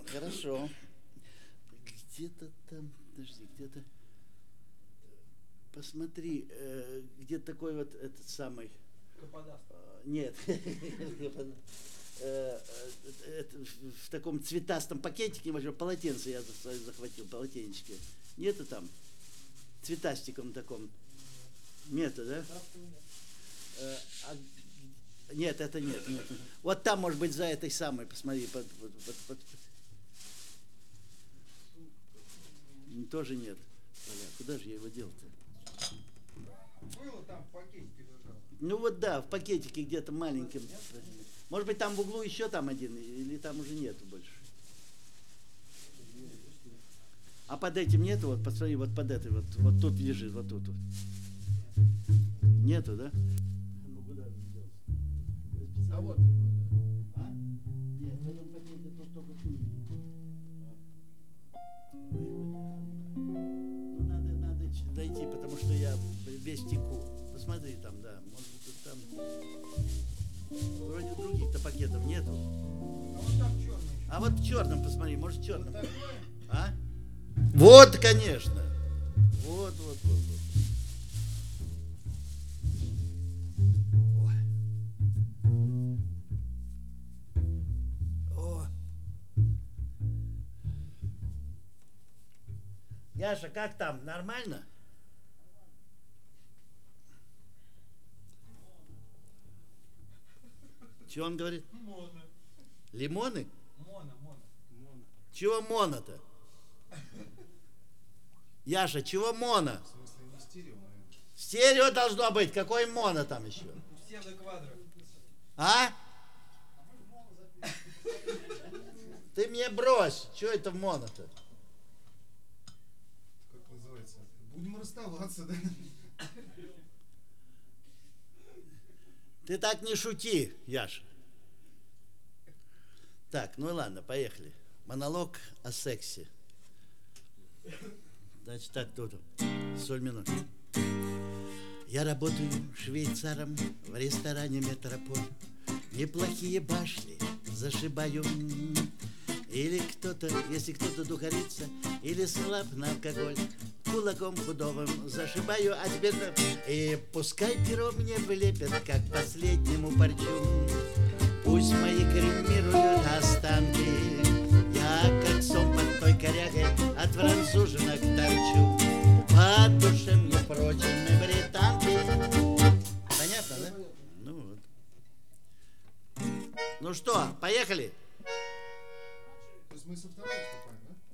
Хорошо. Где-то там, подожди, где-то... Посмотри, где такой вот этот самый... Нет. В таком цветастом пакетике, может, полотенце я захватил, полотенечки. Нету там? Цветастиком таком. Нету, да? Нет, это нет. Вот там, может быть, за этой самой, посмотри. Тоже нет. Куда же я его дел-то? Было там в пакетике лежало. Ну вот да, в пакетике где-то маленьким. Может быть, там в углу еще там один, или там уже нету больше. А под этим нету, вот посмотри, вот под этой, вот тут лежит, вот тут. Нету, да? Ну куда же делся? А вот. А? Нет, в этом пакете тут только книги. Ну надо дойти, потому что я весь теку. Посмотри там, да, может быть там. Вроде других-то пакетов нету. А вот там черный. А вот в черном посмотри, может в черном. Вот такое? А? Вот, конечно. Вот. Ой. О. Яша, как там? Нормально? Что он говорит? Мона. Лимоны? Мона. Чего мона-то? Яша, чего мона? В смысле, не стерео, наверное. Стерео должно быть. Какой мона там еще? Псевдоквадро. А? Ты мне брось. Что это мона-то? Как называется? Будем расставаться, да? Ты так не шути, Яша. Так, ну ладно, поехали. Монолог о сексе. Значит, так, тут. Соль минут. Я работаю швейцаром в ресторане «Метрополь». Неплохие башни зашибаю. Или кто-то, если кто-то духарится, или слаб на алкоголь, кулаком худовым зашибаю, а теперь... И пускай перо мне влепят, как последнему парчу. Пусть мои кремируют останки. Я, как сом под той корягой, от француженок торчу. По душе мне прочими британки. Понятно, да? Ну вот. Ну что, поехали? То есть мы со второго выступаем, да?